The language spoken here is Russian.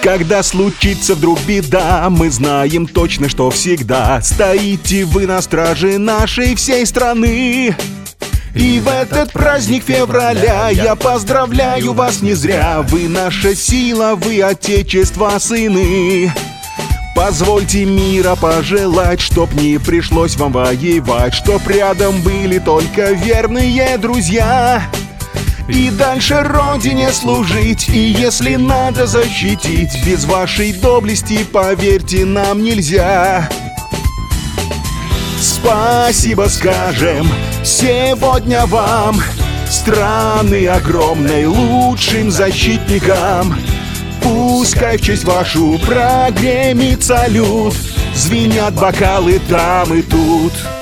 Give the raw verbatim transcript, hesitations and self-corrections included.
Когда случится вдруг беда, мы знаем точно, что всегда стоите вы на страже нашей всей страны. И в этот праздник февраля я поздравляю вас не зря. Вы наша сила, вы Отечества сыны. Позвольте мира пожелать, чтоб не пришлось вам воевать, чтоб рядом были только верные друзья. И дальше Родине служить, и если надо защитить, без вашей доблести, поверьте, нам нельзя. Спасибо скажем сегодня вам, страны огромной, лучшим защитникам. Пускай в честь вашу прогремит салют, звенят бокалы там и тут.